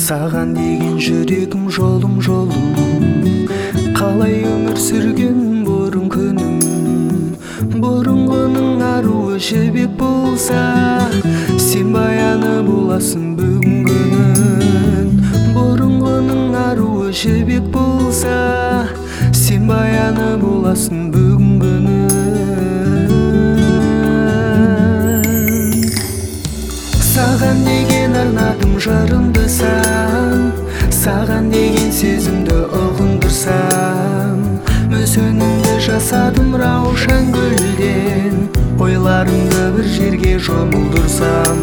Саған деген жүрегім жолым қалай өмір сүрген бұрын күнім бұрынғының аруы жібек болса сен баяны боласың бүгінгінің бұрынғының аруы жібек болса сен баяны боласың бүгінгінің саған деген арнадым жырымды саған деген сезімді ұғындырсам мүсінімді жасадым раушан гүлден ойларымды бір жерге жұмылдырсам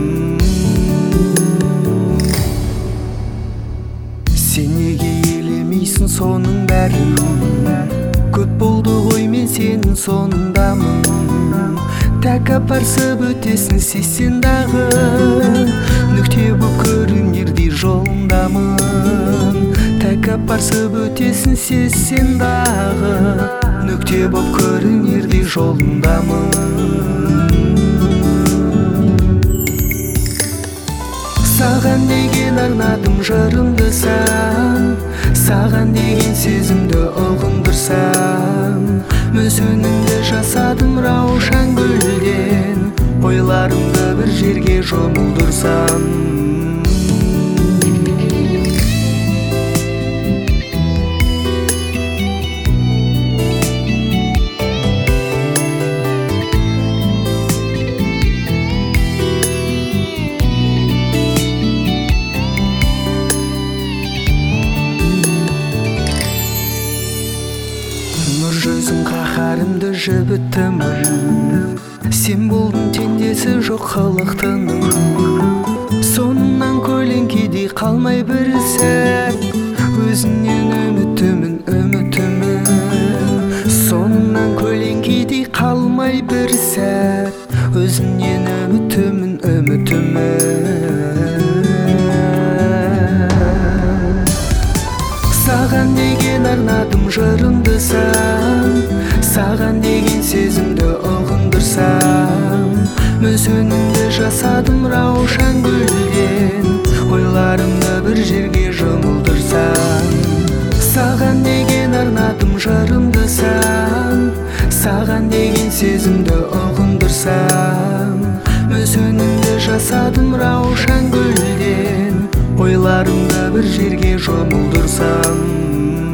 сен неге елемейсің соның бәрін көп болды ғой мен сенің соңындамын тәкаппарсып өтесің сен дағы нүкте боп көрінердей жолындамын тәкаппарсып өтесің сен дағы нүкте боп көрінердей жолындамын саған деген арнадым жырымды саған деген сезімді ұғындырсам мүсінімді жасадым раушан гүлден ойларымды бір жерге жұмылдырсам нұр жүзің қаһарымды жібіттімін сен болдың теңдесі жоқ халықтының соңынан көлеңкедей қалмай бір сәт өзіңнен үмітімін соңынан көлеңкедей қалмай бір сәт өзіңнен үмітімін саған деген арнадым жырымды саған деген сезімді ұғындырсам мүсінімді жасадым раушан гүлден ойларымды бір жерге жұмылдырсам саған деген арнадым жырымды саған деген сезімді ұғындырсам мүсінімді жасадым раушан гүлден ойларымды бір жерге жұмылдырсам